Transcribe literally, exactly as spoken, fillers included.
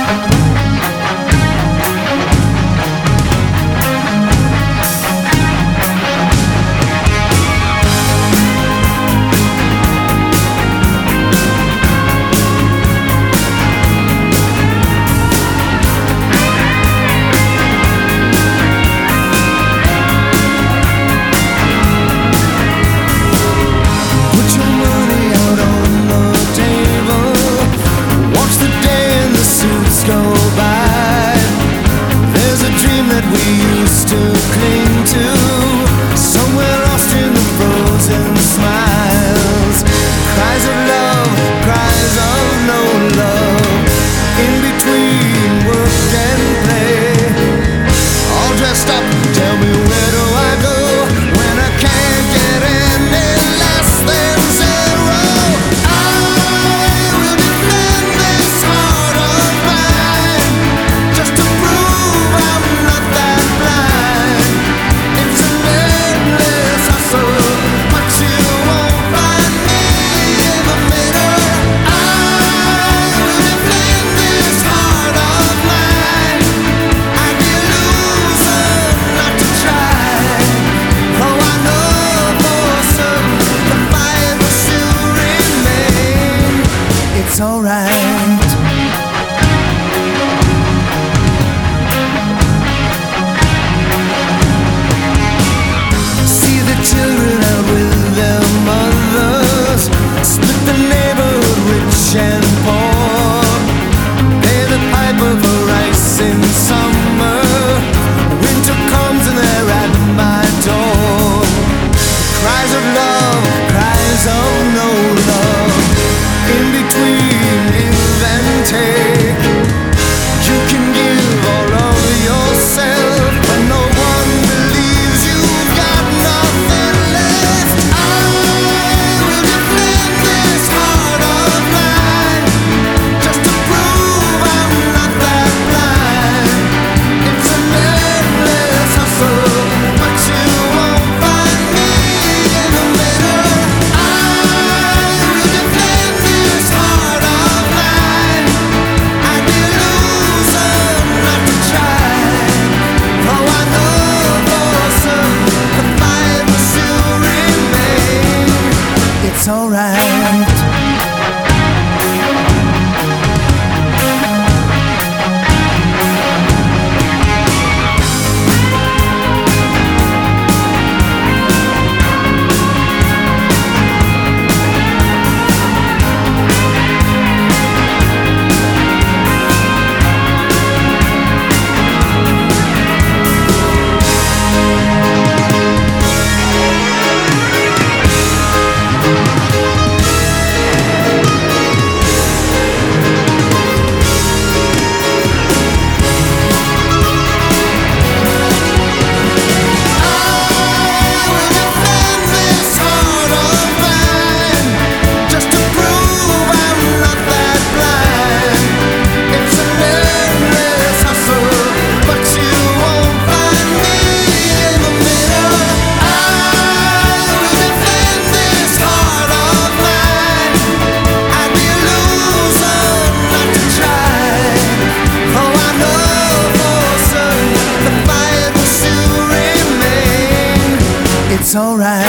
It's alright. See the children out with their mothers, split the neighborhood rich and poor, pay the piper for rice in summer, winter comes and they're at my door. Cries of love, cries of no love, in between give and take. You can give all of yourself, but no one believes you've got nothing left. I will defend this heart of mine, just to prove I'm not that blind. It's an endless hustle, but you won't find me in the middle. I will defend this heart of mine. I'd be a loser not to try, though I know for certain the fight will still remain. It's alright. It's alright.